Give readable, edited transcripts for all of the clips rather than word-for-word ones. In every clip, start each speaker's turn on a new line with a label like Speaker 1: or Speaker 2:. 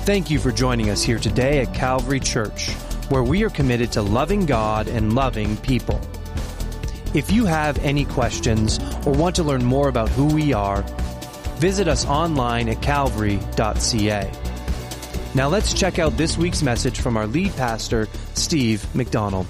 Speaker 1: Thank you for joining us here today at Calvary Church, where we are committed to loving God and loving people. If you have any questions or want to learn more about who we are, visit us online at calvary.ca. Now let's check out this week's message from our lead pastor, Steve McDonald.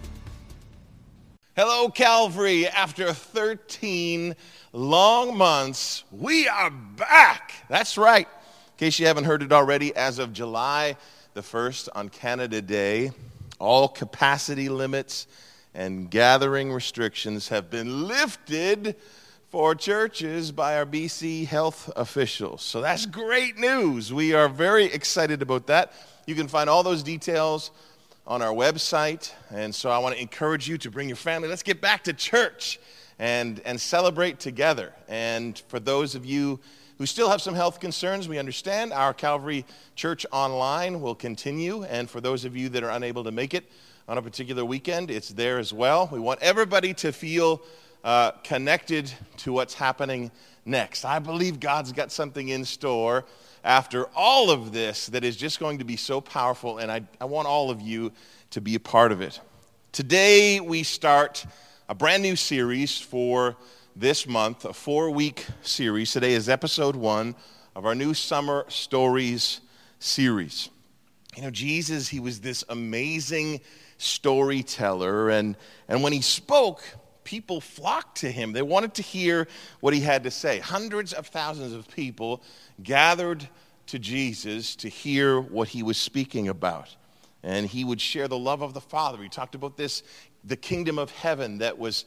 Speaker 2: Hello, Calvary. After 13 long months, we are back. That's right. In case you haven't heard it already, as of July the 1st on Canada Day, all capacity limits and gathering restrictions have been lifted for churches by our BC health officials. So that's great news. We are very excited about that. You can find all those details on our website. And so I want to encourage you to bring your family. Let's get back to church and celebrate together. And for those of you who still have some health concerns, we understand our Calvary Church Online will continue. And for those of you that are unable to make it on a particular weekend, it's there as well. We want everybody to feel connected to what's happening next. I believe God's got something in store after all of this that is just going to be so powerful, and I want all of you to be a part of it. Today we start a brand new series for this month, a 4-week series. Today is episode 1 of our new Summer Stories series. You know, Jesus, he was this amazing storyteller, and when he spoke, people flocked to him. They wanted to hear what he had to say. Hundreds of thousands of people gathered to Jesus to hear what he was speaking about. And he would share the love of the Father. He talked about this, the kingdom of heaven that was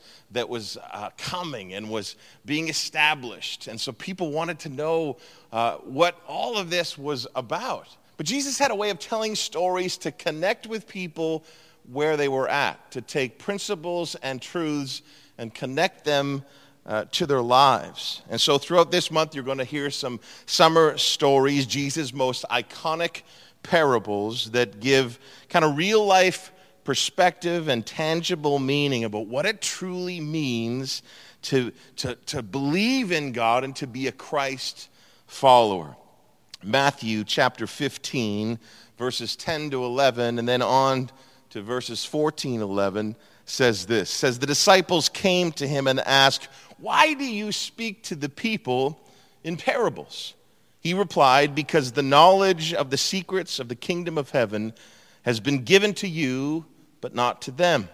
Speaker 2: coming and was being established. And so people wanted to know what all of this was about. But Jesus had a way of telling stories to connect with people where they were at, to take principles and truths and connect them to their lives. And so throughout this month, you're going to hear some summer stories, Jesus' most iconic parables that give kind of real-life perspective and tangible meaning about what it truly means to believe in God and to be a Christ follower. Matthew chapter 15, verses 10 to 11, and then on to verses 14, 11, says this. Says, the disciples came to him and asked, "Why do you speak to the people in parables?" He replied, "Because the knowledge of the secrets of the kingdom of heaven has been given to you, but not to them.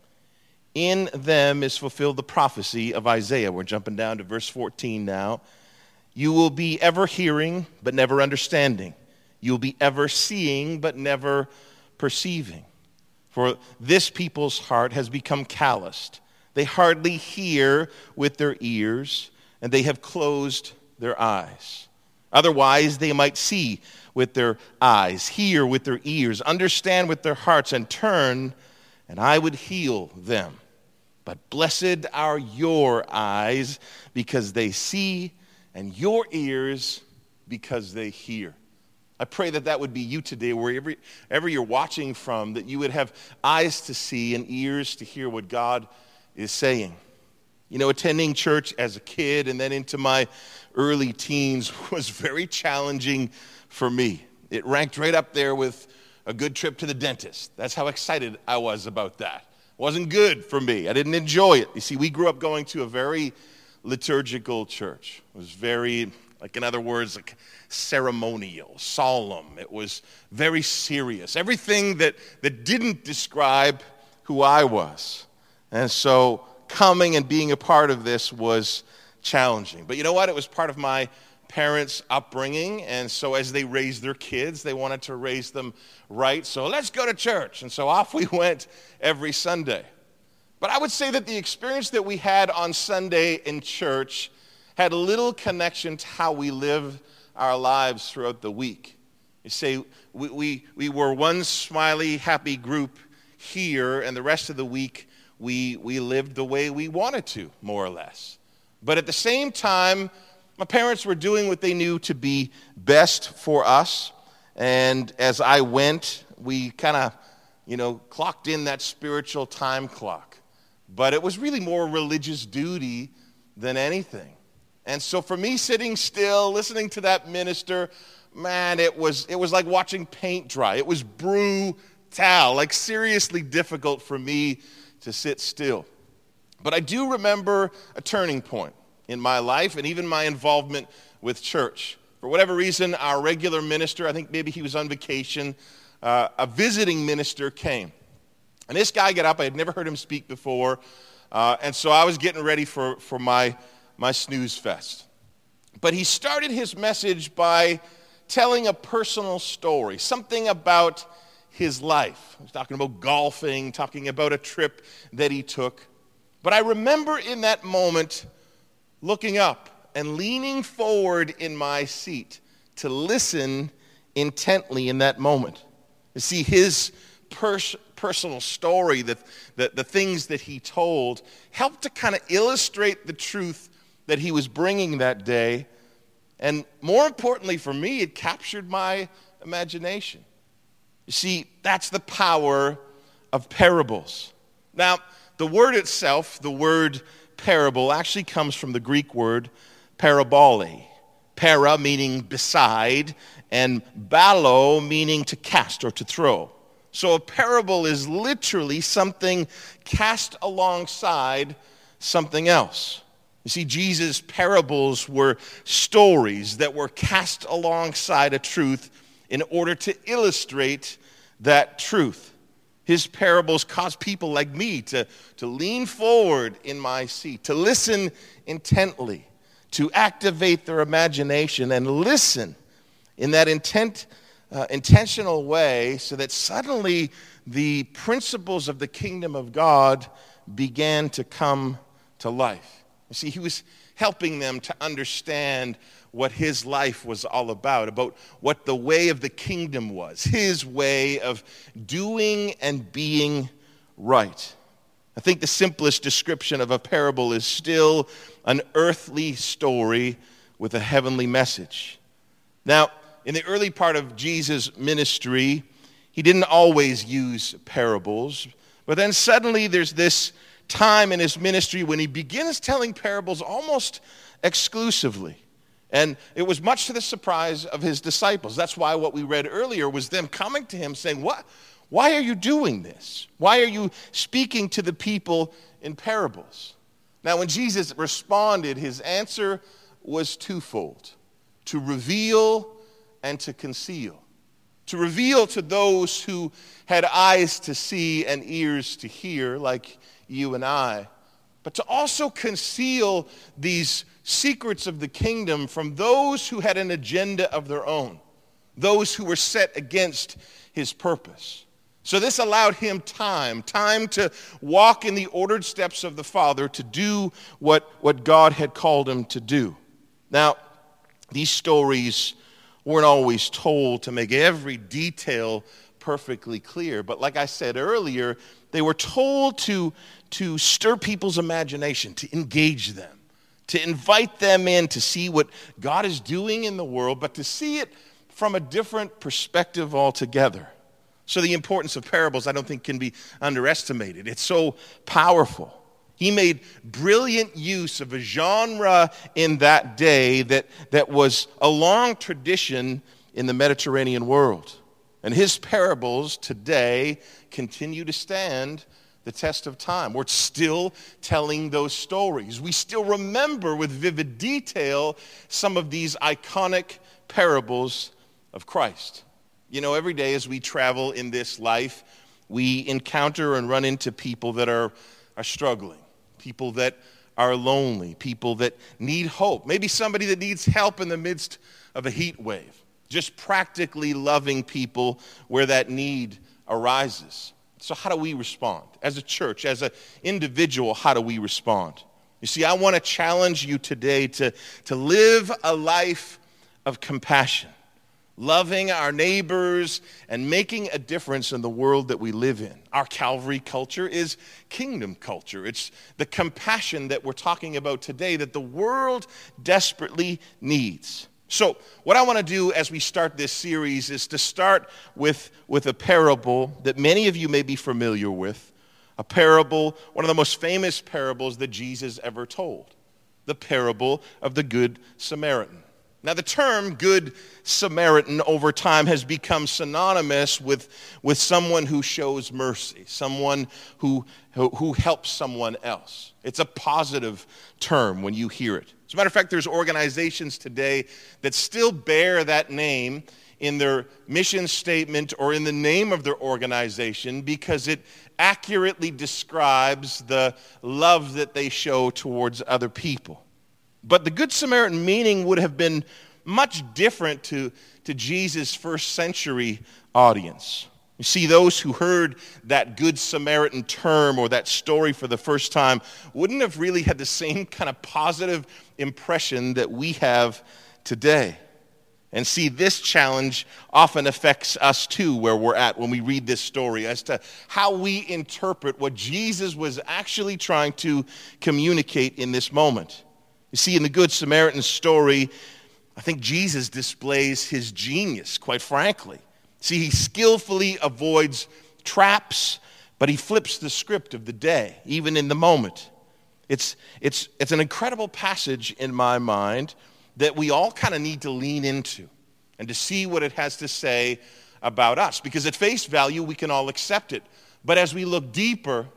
Speaker 2: In them is fulfilled the prophecy of Isaiah." We're jumping down to verse 14 now. "You will be ever hearing, but never understanding. You will be ever seeing, but never perceiving. For this people's heart has become calloused. They hardly hear with their ears, and they have closed their eyes. Otherwise, they might see with their eyes, hear with their ears, understand with their hearts, and turn, and I would heal them. But blessed are your eyes, because they see, and your ears, because they hear." I pray that that would be you today, wherever you're watching from, that you would have eyes to see and ears to hear what God is saying. You know, attending church as a kid and then into my early teens was very challenging for me. It ranked right up there with a good trip to the dentist. That's how excited I was about that. It wasn't good for me. I didn't enjoy it. You see, we grew up going to a very liturgical church. It was very, in other words, ceremonial, solemn. It was very serious. Everything that didn't describe who I was. And so coming and being a part of this was challenging. But you know what? It was part of my parents' upbringing. And so as they raised their kids, they wanted to raise them right. So let's go to church. And so off we went every Sunday. But I would say that the experience that we had on Sunday in church had little connection to how we lived our lives throughout the week. You say we were one smiley, happy group here, and the rest of the week we lived the way we wanted to, more or less. But at the same time, my parents were doing what they knew to be best for us, and as I went, we kind of, clocked in that spiritual time clock. But it was really more religious duty than anything. And so for me, sitting still, listening to that minister, man, it was like watching paint dry. It was brutal, like seriously difficult for me to sit still. But I do remember a turning point in my life and even my involvement with church. For whatever reason, our regular minister, I think maybe he was on vacation, a visiting minister came. And this guy got up. I had never heard him speak before. And so I was getting ready for my snooze fest. But he started his message by telling a personal story, something about his life. He was talking about golfing, talking about a trip that he took. But I remember in that moment looking up and leaning forward in my seat to listen intently in that moment. To see his personal story, the things that he told, helped to kind of illustrate the truth that he was bringing that day. And more importantly for me, it captured my imagination. You see, that's the power of parables. Now, the word itself, the word parable, actually comes from the Greek word parabole. Para meaning beside, and ballo meaning to cast or to throw. So a parable is literally something cast alongside something else. You see, Jesus' parables were stories that were cast alongside a truth in order to illustrate that truth. His parables caused people like me to lean forward in my seat, to listen intently, to activate their imagination and listen in that intentional way, so that suddenly the principles of the kingdom of God began to come to life. You see, he was helping them to understand what his life was all about what the way of the kingdom was, his way of doing and being right. I think the simplest description of a parable is still an earthly story with a heavenly message. Now, in the early part of Jesus' ministry, he didn't always use parables, but then suddenly there's this time in his ministry when he begins telling parables almost exclusively. And it was much to the surprise of his disciples. That's why what we read earlier was them coming to him saying, why are you doing this? Why are you speaking to the people in parables? Now, when Jesus responded, his answer was twofold: to reveal and to conceal. To reveal to those who had eyes to see and ears to hear, like you and I, but to also conceal these secrets of the kingdom from those who had an agenda of their own, those who were set against his purpose. So this allowed him time to walk in the ordered steps of the Father, to do what God had called him to do. Now, these stories weren't always told to make every detail perfectly clear, but like I said earlier, they were told to stir people's imagination, to engage them, to invite them in to see what God is doing in the world, but to see it from a different perspective altogether. So the importance of parables, I don't think, can be underestimated. It's so powerful. He made brilliant use of a genre in that day that was a long tradition in the Mediterranean world. And his parables today continue to stand the test of time. We're still telling those stories. We still remember with vivid detail some of these iconic parables of Christ. You know, every day as we travel in this life, we encounter and run into people that are struggling, people that are lonely, people that need hope, maybe somebody that needs help in the midst of a heat wave, just practically loving people where that need arises. So how do we respond? As a church, as an individual, how do we respond? You see, I want to challenge you today to live a life of compassion, loving our neighbors and making a difference in the world that we live in. Our Calvary culture is kingdom culture. It's the compassion that we're talking about today that the world desperately needs. So what I want to do as we start this series is to start with a parable that many of you may be familiar with, a parable, one of the most famous parables that Jesus ever told, the parable of the Good Samaritan. Now, the term Good Samaritan over time has become synonymous with someone who shows mercy, someone who helps someone else. It's a positive term when you hear it. As a matter of fact, there's organizations today that still bear that name in their mission statement or in the name of their organization because it accurately describes the love that they show towards other people. But the Good Samaritan meaning would have been much different to Jesus' first century audience. You see, those who heard that Good Samaritan term or that story for the first time wouldn't have really had the same kind of positive impression that we have today. And see, this challenge often affects us too, where we're at when we read this story, as to how we interpret what Jesus was actually trying to communicate in this moment. You see, in the Good Samaritan story, I think Jesus displays his genius, quite frankly. See, he skillfully avoids traps, but he flips the script of the day, even in the moment. It's an incredible passage in my mind that we all kind of need to lean into and to see what it has to say about us. Because at face value, we can all accept it. But as we look deeper,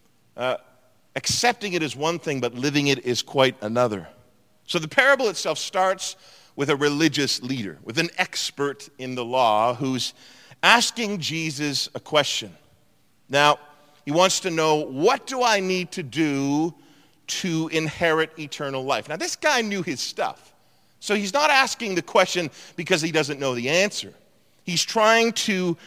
Speaker 2: accepting it is one thing, but living it is quite another. So the parable itself starts with a religious leader, with an expert in the law who's asking Jesus a question. Now, he wants to know, what do I need to do to inherit eternal life? Now, this guy knew his stuff. So he's not asking the question because he doesn't know the answer. He's trying to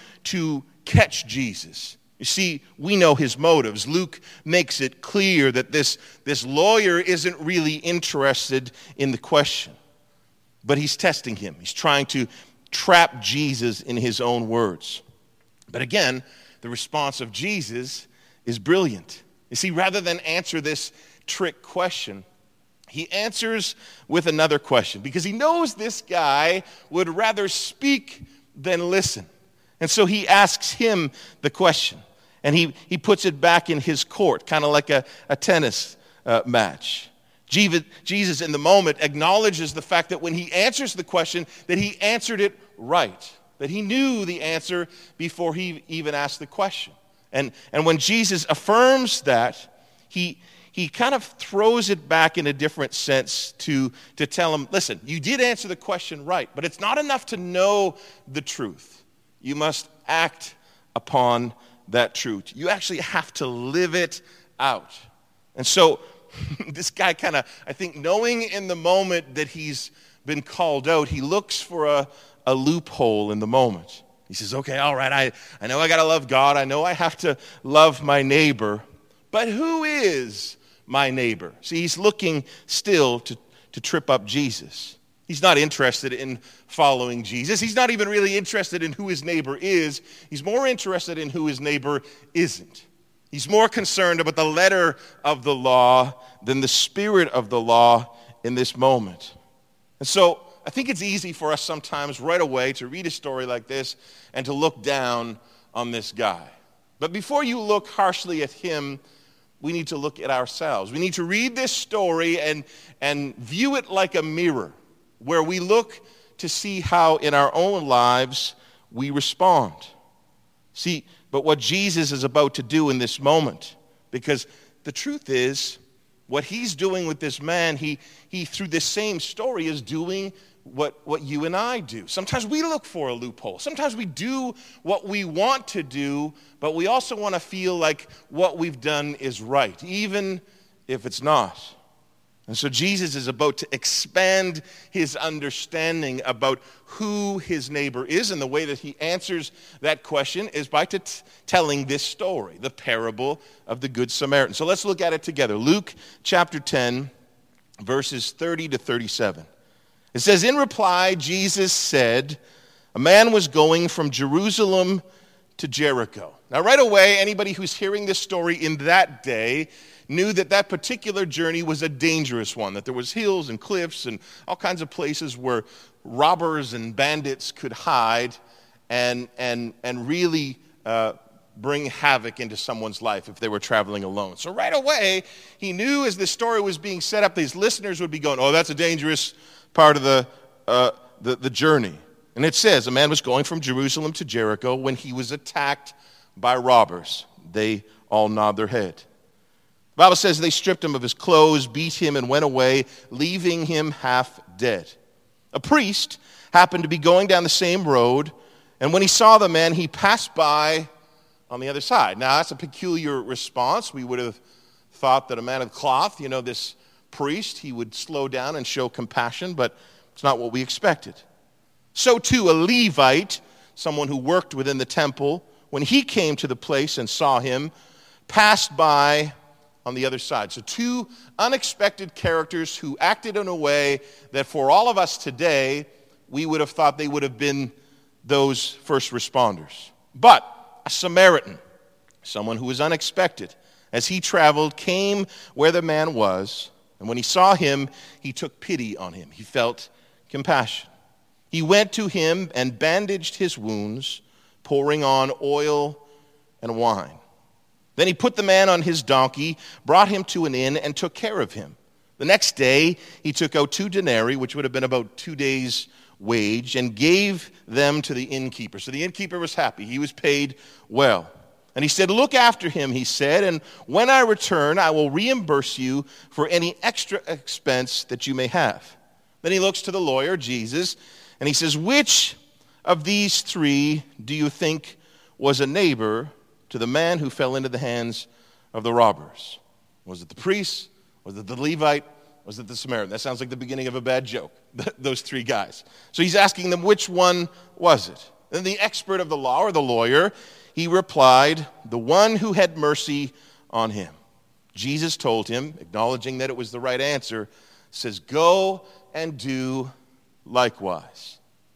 Speaker 2: catch Jesus. You see, we know his motives. Luke makes it clear that this lawyer isn't really interested in the question, but he's testing him. He's trying to trap Jesus in his own words. But again, the response of Jesus is brilliant. You see, rather than answer this trick question, he answers with another question because he knows this guy would rather speak than listen. And so he asks him the question. And he puts it back in his court, kind of like a tennis match. Jesus, in the moment, acknowledges the fact that when he answers the question, that he answered it right, that he knew the answer before he even asked the question. And when Jesus affirms that, he kind of throws it back in a different sense to tell him, listen, you did answer the question right, but it's not enough to know the truth. You must act upon that truth. You actually have to live it out. And so this guy kind of, I think, knowing in the moment that he's been called out, he looks for a loophole in the moment. He says, okay, all right, I know I got to love God. I know I have to love my neighbor. But who is my neighbor? See, he's looking still to trip up Jesus. He's not interested in following Jesus. He's not even really interested in who his neighbor is. He's more interested in who his neighbor isn't. He's more concerned about the letter of the law than the spirit of the law in this moment. And so I think it's easy for us sometimes right away to read a story like this and to look down on this guy. But before you look harshly at him, we need to look at ourselves. We need to read this story and view it like a mirror, where we look to see how in our own lives we respond. See, but what Jesus is about to do in this moment, because the truth is, what he's doing with this man, he through this same story is doing what you and I do. Sometimes we look for a loophole. Sometimes we do what we want to do, but we also want to feel like what we've done is right, even if it's not. And so Jesus is about to expand his understanding about who his neighbor is, and the way that he answers that question is by telling this story, the parable of the Good Samaritan. So let's look at it together. Luke chapter 10, verses 30 to 37. It says, in reply, Jesus said, a man was going from Jerusalem to Jericho. Now right away, anybody who's hearing this story in that day knew that that particular journey was a dangerous one, that there was hills and cliffs and all kinds of places where robbers and bandits could hide and really bring havoc into someone's life if they were traveling alone. So right away, he knew as this story was being set up, these listeners would be going, oh, that's a dangerous part of the journey. And it says, a man was going from Jerusalem to Jericho when he was attacked by robbers. They all nod their head. The Bible says they stripped him of his clothes, beat him, and went away, leaving him half dead. A priest happened to be going down the same road, and when he saw the man, he passed by on the other side. Now, that's a peculiar response. We would have thought that a man of cloth, this priest, he would slow down and show compassion, but it's not what we expected. So too, a Levite, someone who worked within the temple, when he came to the place and saw him, passed by on the other side. So two unexpected characters who acted in a way that for all of us today, we would have thought they would have been those first responders. But a Samaritan, someone who was unexpected, as he traveled, came where the man was, and when he saw him, he took pity on him. He felt compassion. He went to him and bandaged his wounds, pouring on oil and wine. Then he put the man on his donkey, brought him to an inn, and took care of him. The next day, he took out 2 denarii, which would have been about 2 days' wage, and gave them to the innkeeper. So the innkeeper was happy. He was paid well. And he said, "Look after him," he said, "and when I return, I will reimburse you for any extra expense that you may have." Then he looks to the lawyer, Jesus, and he says, "Which of these 3 do you think was a neighbor to the man who fell into the hands of the robbers? Was it the priest? Was it the Levite? Was it the Samaritan?" That sounds like the beginning of a bad joke, those 3 guys. So he's asking them, which one was it? And the expert of the law, or the lawyer, he replied, "The one who had mercy on him." Jesus told him, acknowledging that it was the right answer, says, "Go and do likewise."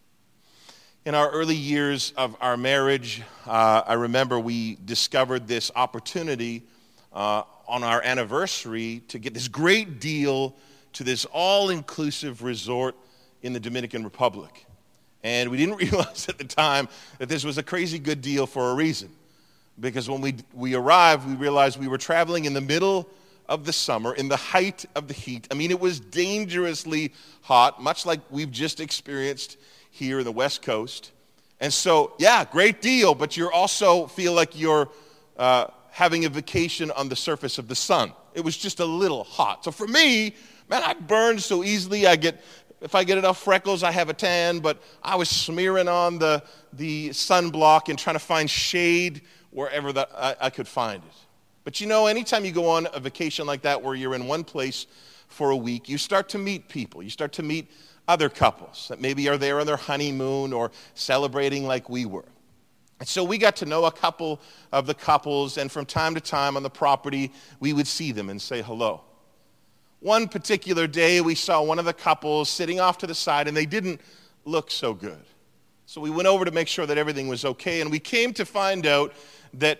Speaker 2: In our early years of our marriage, I remember we discovered this opportunity on our anniversary to get this great deal to this all-inclusive resort in the Dominican Republic. And we didn't realize at the time that this was a crazy good deal for a reason. Because when we arrived, we realized we were traveling in the middle of the summer, in the height of the heat. I mean, it was dangerously hot, much like we've just experienced here in the West Coast. And so, yeah, great deal, but you also feel like you're having a vacation on the surface of the sun. It was just a little hot. So for me, man, I burn so easily. If I get enough freckles, I have a tan, but I was smearing on the sunblock and trying to find shade wherever I could find it. But anytime you go on a vacation like that where you're in one place for a week, you start to meet people. You start to meet other couples that maybe are there on their honeymoon or celebrating like we were. And so we got to know a couple of the couples, and from time to time on the property, we would see them and say hello. One particular day, we saw one of the couples sitting off to the side, and they didn't look so good. So we went over to make sure that everything was okay, and we came to find out that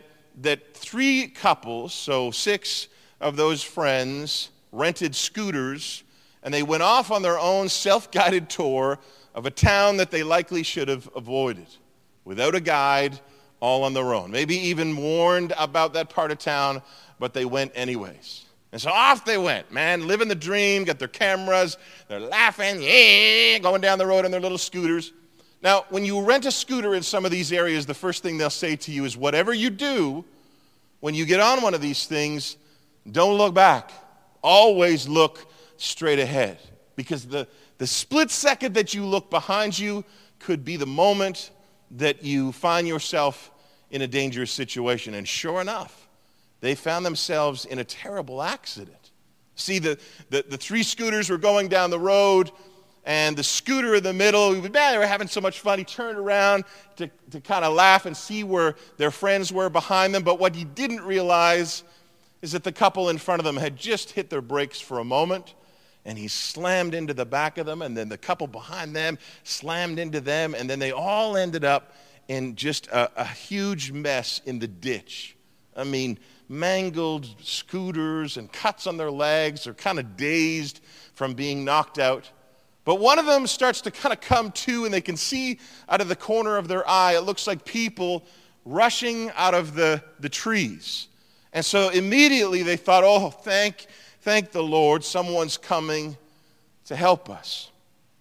Speaker 2: 3 couples, so 6 of those friends, rented scooters, and they went off on their own self-guided tour of a town that they likely should have avoided, without a guide, all on their own. Maybe even warned about that part of town, but they went anyways. And so off they went, man, living the dream, got their cameras, they're laughing, yeah, going down the road on their little scooters. Now, when you rent a scooter in some of these areas, the first thing they'll say to you is, whatever you do, when you get on one of these things, don't look back. Always look straight ahead. Because the split second that you look behind you could be the moment that you find yourself in a dangerous situation. And sure enough, they found themselves in a terrible accident. See, the 3 scooters were going down the road, and the scooter in the middle, they were having so much fun. He turned around to kind of laugh and see where their friends were behind them. But what he didn't realize is that the couple in front of them had just hit their brakes for a moment, and he slammed into the back of them, and then the couple behind them slammed into them, and then they all ended up in just a huge mess in the ditch. I mean, mangled scooters and cuts on their legs. They're kind of dazed from being knocked out. But one of them starts to kind of come to, and they can see out of the corner of their eye, it looks like people rushing out of the trees. And so immediately they thought, oh, thank the Lord, someone's coming to help us.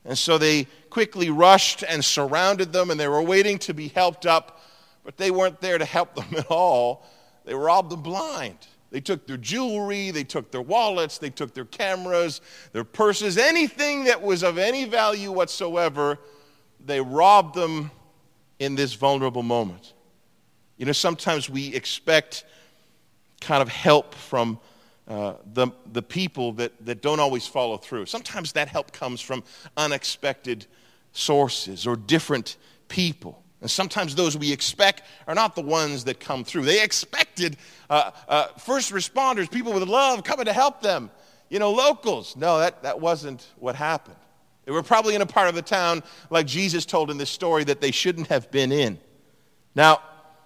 Speaker 2: And so they quickly rushed and surrounded them, and they were waiting to be helped up, but they weren't there to help them at all. They robbed them blind. They took their jewelry, they took their wallets, they took their cameras, their purses, anything that was of any value whatsoever. They robbed them in this vulnerable moment. You know, sometimes we expect kind of help from the people that don't always follow through. Sometimes that help comes from unexpected sources or different people. And sometimes those we expect are not the ones that come through. They expected first responders, people with love, coming to help them. You know, locals. No, that wasn't what happened. They were probably in a part of the town, like Jesus told in this story, that they shouldn't have been in. Now,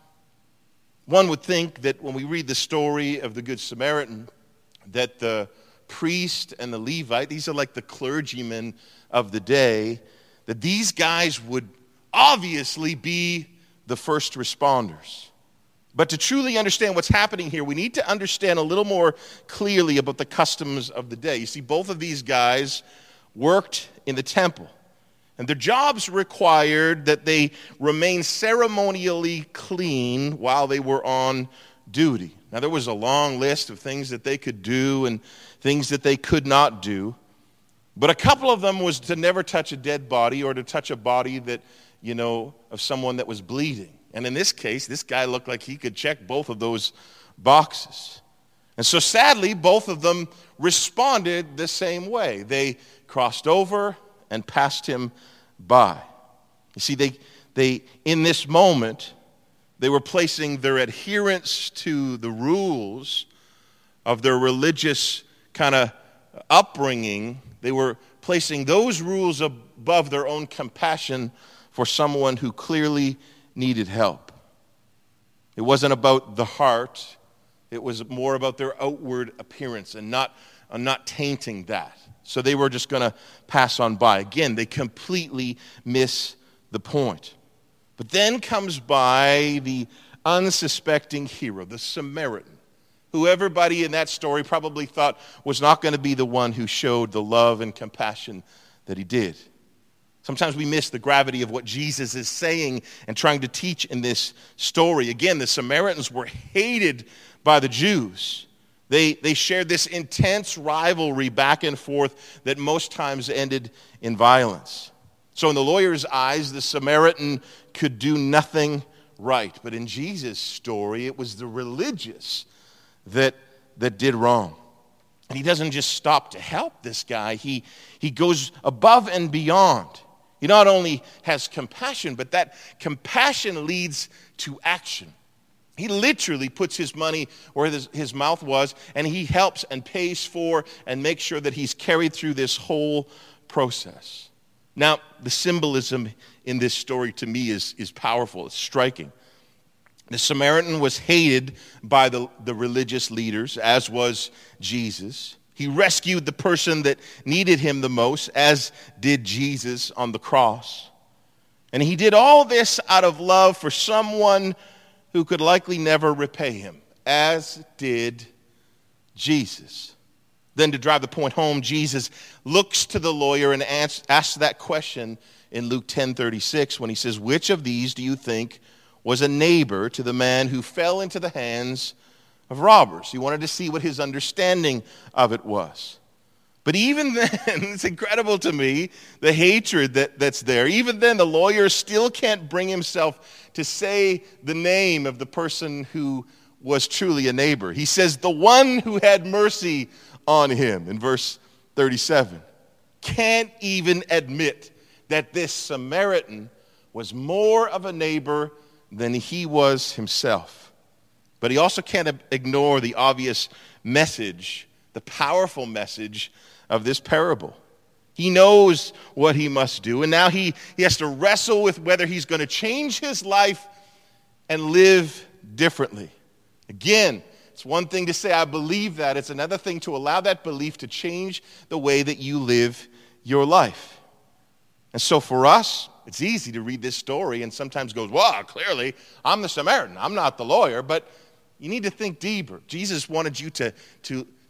Speaker 2: one would think that when we read the story of the Good Samaritan, that the priest and the Levite, these are like the clergymen of the day, that these guys would obviously be the first responders. But to truly understand what's happening here, we need to understand a little more clearly about the customs of the day. You see, both of these guys worked in the temple, and their jobs required that they remain ceremonially clean while they were on duty. Now, there was a long list of things that they could do and things that they could not do, but a couple of them was to never touch a dead body or to touch a body that, you know, of someone that was bleeding. And in this case, this guy looked like he could check both of those boxes. And so sadly, both of them responded the same way. They crossed over and passed him by. You see, they in this moment, they were placing their adherence to the rules of their religious kind of upbringing. They were placing those rules above their own compassion for someone who clearly needed help. It wasn't about the heart. It was more about their outward appearance and not tainting that. So they were just going to pass on by. Again, they completely miss the point. But then comes by the unsuspecting hero, the Samaritan, who everybody in that story probably thought was not going to be the one who showed the love and compassion that he did. Sometimes we miss the gravity of what Jesus is saying and trying to teach in this story. Again, the Samaritans were hated by the Jews. They shared this intense rivalry back and forth that most times ended in violence. So in the lawyer's eyes, the Samaritan could do nothing right. But in Jesus' story, it was the religious that did wrong. And he doesn't just stop to help this guy. He goes above and beyond. He not only has compassion, but that compassion leads to action. He literally puts his money where his mouth was, and he helps and pays for and makes sure that he's carried through this whole process. Now, the symbolism in this story to me is powerful. It's striking. The Samaritan was hated by the religious leaders, as was Jesus. He rescued the person that needed him the most, as did Jesus on the cross. And he did all this out of love for someone who could likely never repay him, as did Jesus. Then to drive the point home, Jesus looks to the lawyer and asks that question in Luke 10:36 when he says, "Which of these do you think was a neighbor to the man who fell into the hands of robbers?" He wanted to see what his understanding of it was. But even then, it's incredible to me, the hatred that's there. Even then, the lawyer still can't bring himself to say the name of the person who was truly a neighbor. He says, "the one who had mercy on him," in verse 37. Can't even admit that this Samaritan was more of a neighbor than he was himself. But he also can't ignore the obvious message, the powerful message of this parable. He knows what he must do, and now he has to wrestle with whether he's going to change his life and live differently. Again, it's one thing to say, "I believe that." It's another thing to allow that belief to change the way that you live your life. And so for us, it's easy to read this story and sometimes goes, "Well, clearly, I'm the Samaritan. I'm not the lawyer." But you need to think deeper. Jesus wanted you to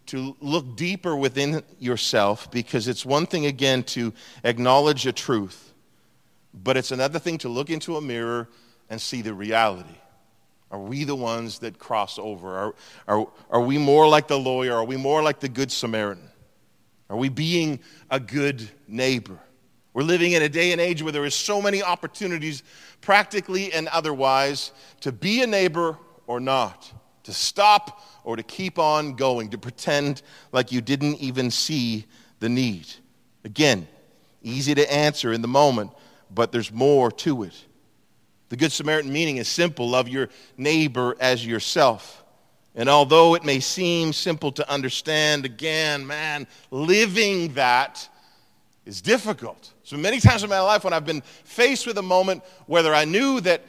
Speaker 2: look deeper within yourself, because it's one thing, again, to acknowledge a truth, but it's another thing to look into a mirror and see the reality. Are we the ones that cross over? Are we more like the lawyer? Are we more like the Good Samaritan? Are we being a good neighbor? We're living in a day and age where there is so many opportunities, practically and otherwise, to be a neighbor or not, to stop or to keep on going, to pretend like you didn't even see the need. Again, easy to answer in the moment, but there's more to it. The Good Samaritan meaning is simple: love your neighbor as yourself. And although it may seem simple to understand, again, man, living that is difficult. So many times in my life when I've been faced with a moment, whether I knew that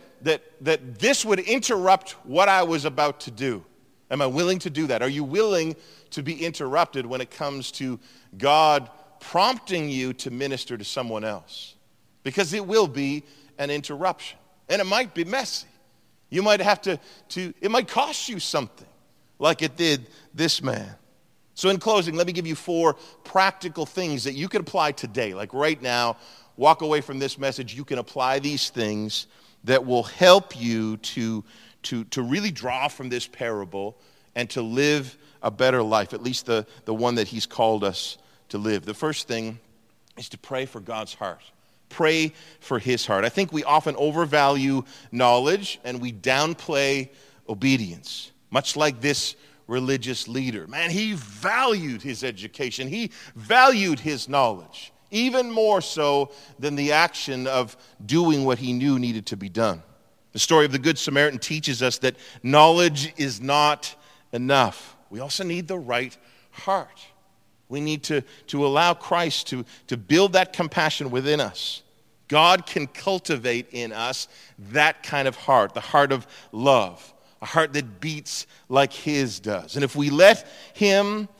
Speaker 2: this would interrupt what I was about to do, am I willing to do that? Are you willing to be interrupted when it comes to God prompting you to minister to someone else? Because it will be an interruption. And it might be messy. You might have to it might cost you something, like it did this man. So in closing, let me give you 4 practical things that you can apply today. Like right now, walk away from this message, you can apply these things that will help you to really draw from this parable and to live a better life, at least the one that he's called us to live. The first thing is to pray for God's heart. Pray for his heart. I think we often overvalue knowledge and we downplay obedience, much like this religious leader. Man, he valued his education. He valued his knowledge, even more so than the action of doing what he knew needed to be done. The story of the Good Samaritan teaches us that knowledge is not enough. We also need the right heart. We need to allow Christ to build that compassion within us. God can cultivate in us that kind of heart, the heart of love, a heart that beats like his does. And if we let him,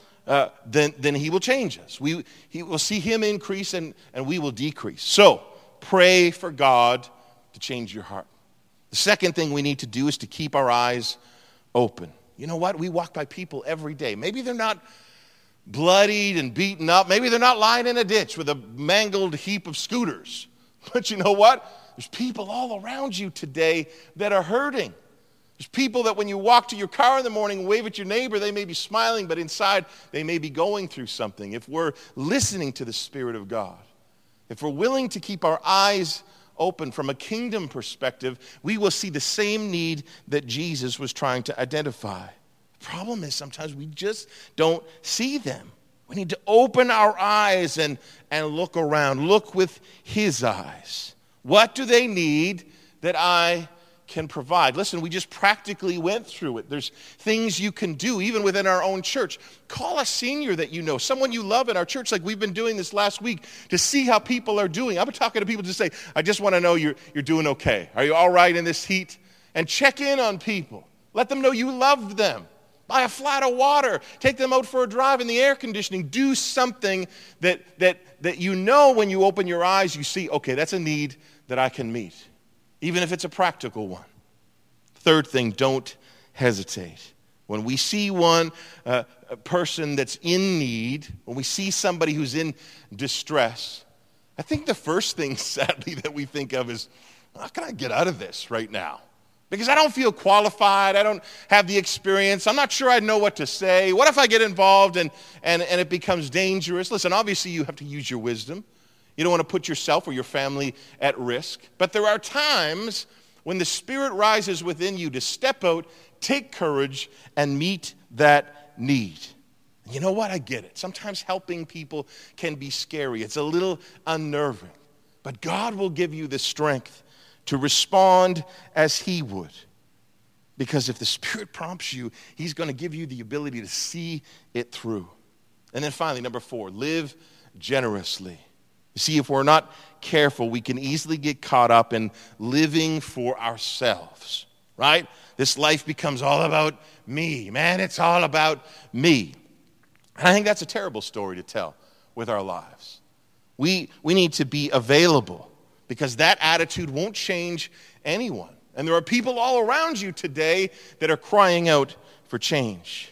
Speaker 2: then he will change us. We will see him increase and we will decrease. So pray for God to change your heart. The second thing we need to do is to keep our eyes open. You know what? We walk by people every day. Maybe they're not bloodied and beaten up. Maybe they're not lying in a ditch with a mangled heap of scooters. But you know what? There's people all around you today that are hurting. There's people that when you walk to your car in the morning and wave at your neighbor, they may be smiling, but inside they may be going through something. If we're listening to the Spirit of God, if we're willing to keep our eyes open from a kingdom perspective, we will see the same need that Jesus was trying to identify. The problem is sometimes we just don't see them. We need to open our eyes and look around. Look with his eyes. What do they need that I can provide? Listen, we just practically went through it. There's things you can do even within our own church. Call a senior that you know, someone you love in our church, like we've been doing this last week, to see how people are doing. I've been talking to people to say, I just want to know you're doing okay. Are you all right in this heat? And check in on people. Let them know you loved them. Buy a flat of water. Take them out for a drive in the air conditioning. Do something that you know when you open your eyes, you see, okay, that's a need that I can meet, even if it's a practical one. Third thing, don't hesitate. When we see a person that's in need, when we see somebody who's in distress, I think the first thing, sadly, that we think of is, how can I get out of this right now? Because I don't feel qualified. I don't have the experience. I'm not sure I know what to say. What if I get involved and it becomes dangerous? Listen, obviously you have to use your wisdom. You don't want to put yourself or your family at risk. But there are times when the Spirit rises within you to step out, take courage, and meet that need. You know what? I get it. Sometimes helping people can be scary. It's a little unnerving. But God will give you the strength to respond as he would. Because if the Spirit prompts you, he's going to give you the ability to see it through. And then finally, number 4, live generously. You see, if we're not careful, we can easily get caught up in living for ourselves, right? This life becomes all about me. Man, it's all about me. And I think that's a terrible story to tell with our lives. We need to be available, because that attitude won't change anyone. And there are people all around you today that are crying out for change.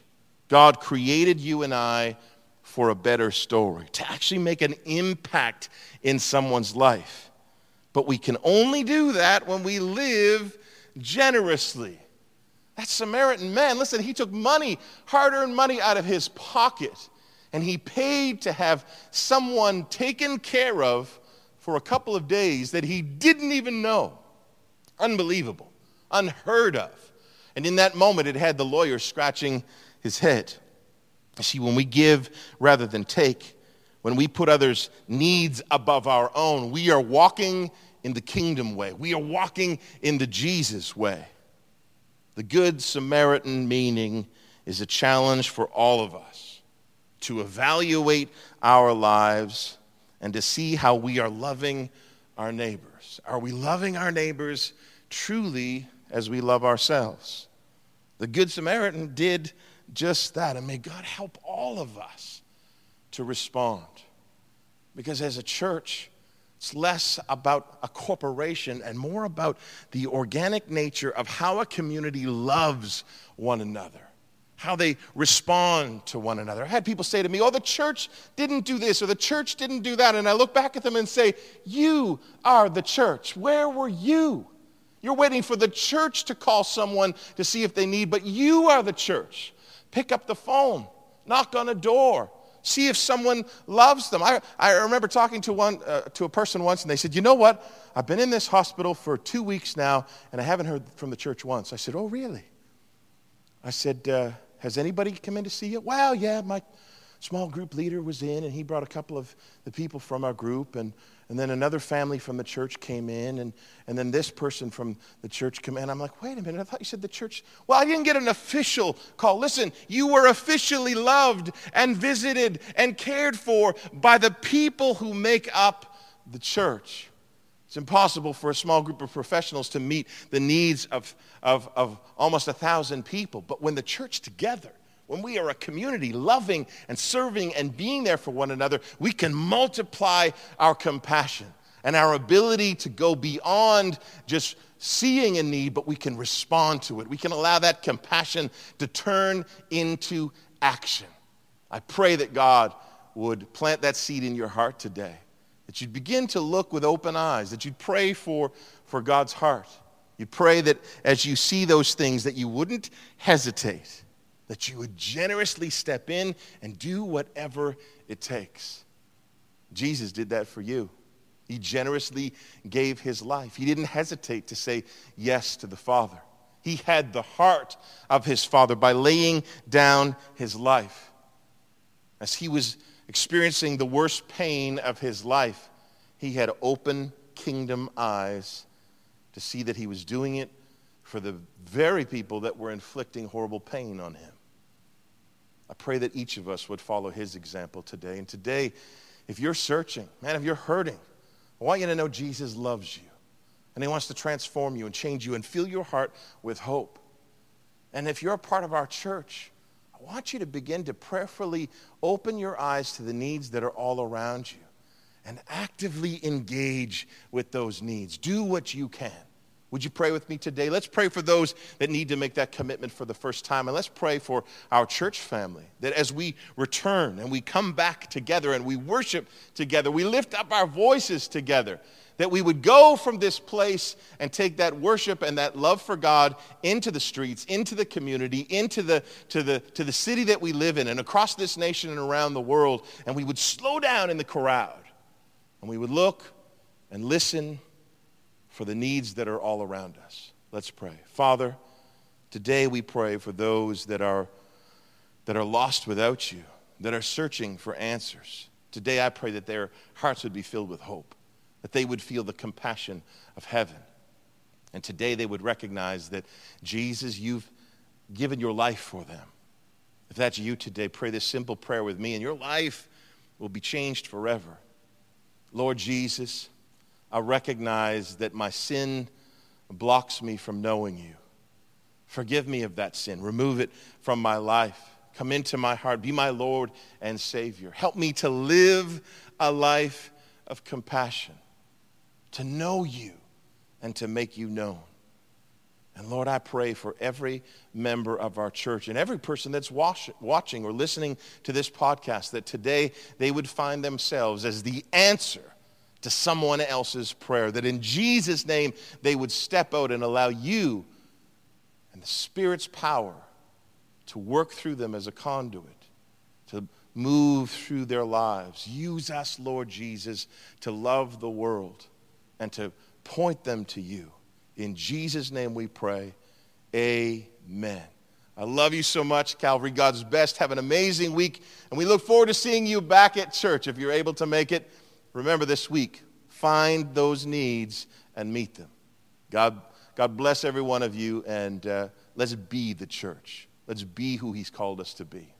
Speaker 2: God created you and I for a better story, to actually make an impact in someone's life. But we can only do that when we live generously. That Samaritan man, listen, he took money, hard-earned money out of his pocket, and he paid to have someone taken care of for a couple of days that he didn't even know. Unbelievable, unheard of. And in that moment, it had the lawyer scratching his head. You see, when we give rather than take, when we put others' needs above our own, we are walking in the kingdom way. We are walking in the Jesus way. The Good Samaritan meaning is a challenge for all of us to evaluate our lives and to see how we are loving our neighbors. Are we loving our neighbors truly as we love ourselves? The Good Samaritan did just that, and may God help all of us to respond. Because as a church, it's less about a corporation and more about the organic nature of how a community loves one another, how they respond to one another. I had people say to me, oh, the church didn't do this or the church didn't do that. And I look back at them and say, you are the church. Where were you? You're waiting for the church to call someone to see if they need, but you are the church. Pick up the phone, knock on a door, see if someone loves them. I remember talking to a person once, and they said, you know what? I've been in this hospital for 2 weeks now, and I haven't heard from the church once. I said, oh, really? I said, has anybody come in to see you? Well, yeah, my small group leader was in, and he brought a couple of the people from our group, and then another family from the church came in, and then this person from the church came in. I'm like, wait a minute, I thought you said the church. Well, I didn't get an official call. Listen, you were officially loved and visited and cared for by the people who make up the church. It's impossible for a small group of professionals to meet the needs of almost 1,000 people. But when the church together, when we are a community loving and serving and being there for one another, we can multiply our compassion and our ability to go beyond just seeing a need, but we can respond to it. We can allow that compassion to turn into action. I pray that God would plant that seed in your heart today, that you'd begin to look with open eyes, that you'd pray for God's heart. You'd pray that as you see those things, that you wouldn't hesitate, that you would generously step in and do whatever it takes. Jesus did that for you. He generously gave his life. He didn't hesitate to say yes to the Father. He had the heart of his Father by laying down his life. As he was experiencing the worst pain of his life, he had open kingdom eyes to see that he was doing it for the very people that were inflicting horrible pain on him. I pray that each of us would follow his example today. And today, if you're searching, man, if you're hurting, I want you to know Jesus loves you. And he wants to transform you and change you and fill your heart with hope. And if you're a part of our church, I want you to begin to prayerfully open your eyes to the needs that are all around you and actively engage with those needs. Do what you can. Would you pray with me today? Let's pray for those that need to make that commitment for the first time. And let's pray for our church family, that as we return and we come back together and we worship together, we lift up our voices together, that we would go from this place and take that worship and that love for God into the streets, into the community, into the city that we live in and across this nation and around the world. And we would slow down in the crowd and we would look and listen for the needs that are all around us. Let's pray. Father, today we pray for those that are lost without you, that are searching for answers. Today I pray that their hearts would be filled with hope, that they would feel the compassion of heaven. And today they would recognize that, Jesus, you've given your life for them. If that's you today, pray this simple prayer with me, and your life will be changed forever. Lord Jesus, I recognize that my sin blocks me from knowing you. Forgive me of that sin. Remove it from my life. Come into my heart. Be my Lord and Savior. Help me to live a life of compassion, to know you and to make you known. And Lord, I pray for every member of our church and every person that's watching or listening to this podcast, that today they would find themselves as the answer to someone else's prayer, that in Jesus' name they would step out and allow you and the Spirit's power to work through them as a conduit, to move through their lives. Use us, Lord Jesus, to love the world and to point them to you. In Jesus' name we pray, amen. I love you so much, Calvary. God's best. Have an amazing week. And we look forward to seeing you back at church. If you're able to make it, remember this week, find those needs and meet them. God bless every one of you, and let's be the church. Let's be who he's called us to be.